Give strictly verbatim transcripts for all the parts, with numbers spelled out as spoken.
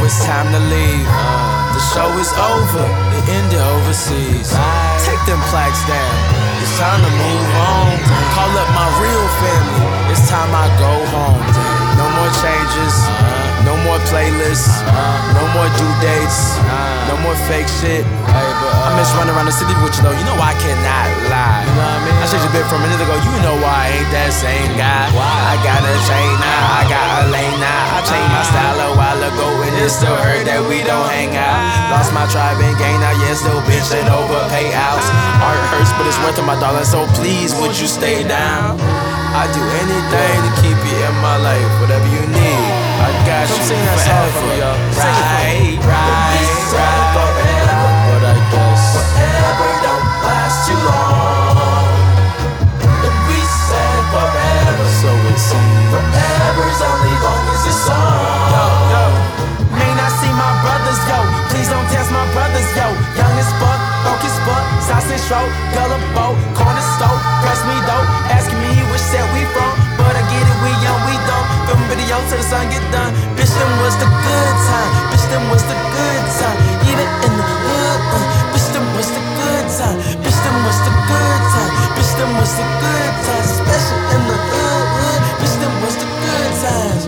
it's time to leave. The show is over, it ended overseas. Take them plaques down, it's time to move on. Call up my real family, it's time I go home. No more changes, no more playlists, no more due dates, no more fake shit. I miss running around the city with you though, you know I cannot lie. I changed a bit from a minute ago, you know why I ain't that same guy. I got a chain now, I got a lane now. I changed my style a while ago and it still hurt that we don't hang out. Lost my tribe and gang, now yeah, still bitching over payouts. Art hurts but it's worth it, my darling, so please would you stay down? I do anything to keep you in my life, whatever you need, I got you forever. Right, right, right. But I guess forever don't last too long. And we said forever, so it seems forever's only long as the song. Yo, yo. May not see my brothers, yo. Please don't test my brothers, yo. Young as fuck, broke as fuck, sausage throat, gullible, corner stove, press me though, asking me which set we from. But I get it, we young, we dumb. Film video till the sun get done. Bitch, them was the good time. Bitch, them was the good time. Even in the hood, uh, bitch, them was the good time. Bitch, them was the good time. Bitch, them was the good times. Especially in the hood, hood. Bitch, them was the good times.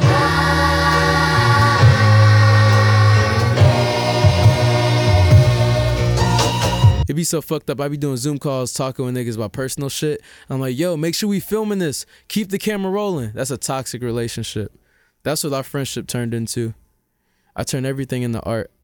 It be so fucked up. I be doing Zoom calls talking with niggas about personal shit. I'm like, yo, make sure we filming this. Keep the camera rolling. That's a toxic relationship. That's what our friendship turned into. I turned everything into art.